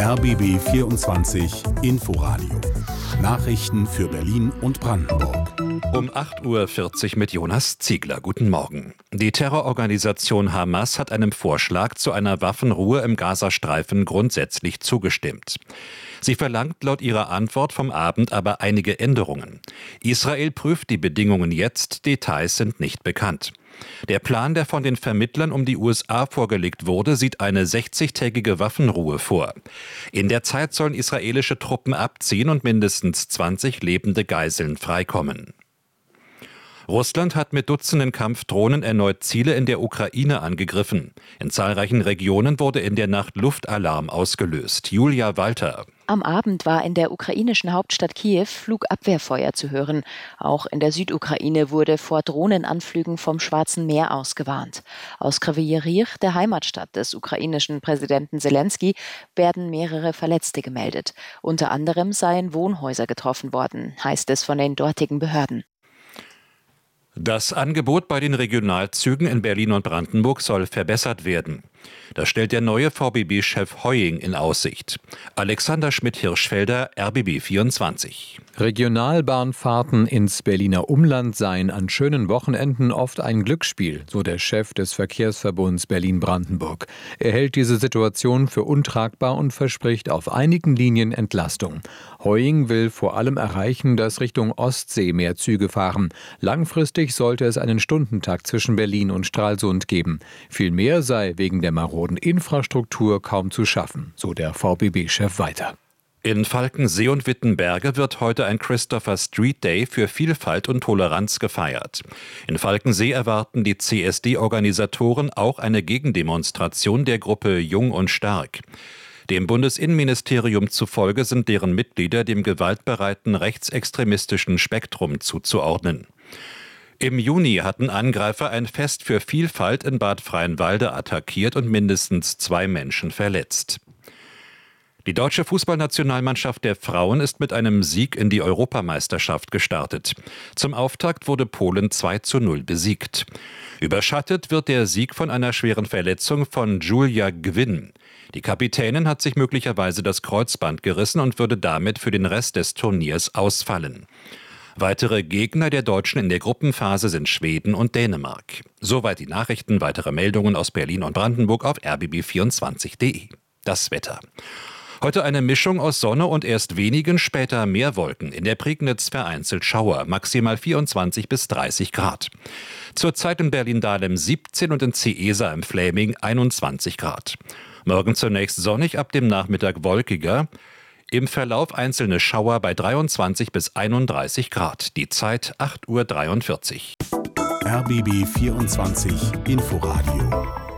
RBB 24 Inforadio. Nachrichten für Berlin und Brandenburg. Um 8.40 Uhr mit Jonas Ziegler. Guten Morgen. Die Terrororganisation Hamas hat einem Vorschlag zu einer Waffenruhe im Gazastreifen grundsätzlich zugestimmt. Sie verlangt laut ihrer Antwort vom Abend aber einige Änderungen. Israel prüft die Bedingungen jetzt, Details sind nicht bekannt. Der Plan, der von den Vermittlern um die USA vorgelegt wurde, sieht eine 60-tägige Waffenruhe vor. In der Zeit sollen israelische Truppen abziehen und mindestens 20 lebende Geiseln freikommen. Russland hat mit Dutzenden Kampfdrohnen erneut Ziele in der Ukraine angegriffen. In zahlreichen Regionen wurde in der Nacht Luftalarm ausgelöst. Julia Walter. Am Abend war in der ukrainischen Hauptstadt Kiew Flugabwehrfeuer zu hören. Auch in der Südukraine wurde vor Drohnenanflügen vom Schwarzen Meer ausgewarnt. Aus Kryvyi Rih, der Heimatstadt des ukrainischen Präsidenten Selenskyj, werden mehrere Verletzte gemeldet. Unter anderem seien Wohnhäuser getroffen worden, heißt es von den dortigen Behörden. Das Angebot bei den Regionalzügen in Berlin und Brandenburg soll verbessert werden. Das stellt der neue VBB-Chef Heuing in Aussicht. Alexander Schmidt-Hirschfelder, RBB 24. Regionalbahnfahrten ins Berliner Umland seien an schönen Wochenenden oft ein Glücksspiel, so der Chef des Verkehrsverbunds Berlin-Brandenburg. Er hält diese Situation für untragbar und verspricht auf einigen Linien Entlastung. Heuing will vor allem erreichen, dass Richtung Ostsee mehr Züge fahren. Langfristig sollte es einen Stundentakt zwischen Berlin und Stralsund geben. Viel mehr sei wegen der maroden Infrastruktur kaum zu schaffen, so der VBB-Chef weiter. In Falkensee und Wittenberge wird heute ein Christopher Street Day für Vielfalt und Toleranz gefeiert. In Falkensee erwarten die CSD-Organisatoren auch eine Gegendemonstration der Gruppe Jung und Stark. Dem Bundesinnenministerium zufolge sind deren Mitglieder dem gewaltbereiten rechtsextremistischen Spektrum zuzuordnen. Im Juni hatten Angreifer ein Fest für Vielfalt in Bad Freienwalde attackiert und mindestens 2 Menschen verletzt. Die deutsche Fußballnationalmannschaft der Frauen ist mit einem Sieg in die Europameisterschaft gestartet. Zum Auftakt wurde Polen 2:0 besiegt. Überschattet wird der Sieg von einer schweren Verletzung von Julia Gwynn. Die Kapitänin hat sich möglicherweise das Kreuzband gerissen und würde damit für den Rest des Turniers ausfallen. Weitere Gegner der Deutschen in der Gruppenphase sind Schweden und Dänemark. Soweit die Nachrichten. Weitere Meldungen aus Berlin und Brandenburg auf rbb24.de. Das Wetter. Heute eine Mischung aus Sonne und erst wenigen, später mehr Wolken. In der Prignitz vereinzelt Schauer, maximal 24 bis 30 Grad. Zurzeit in Berlin-Dahlem 17 und in Ciesa im Fläming 21 Grad. Morgen zunächst sonnig, ab dem Nachmittag wolkiger. Im Verlauf einzelne Schauer bei 23 bis 31 Grad. Die Zeit 8:43 Uhr. RBB 24 Inforadio.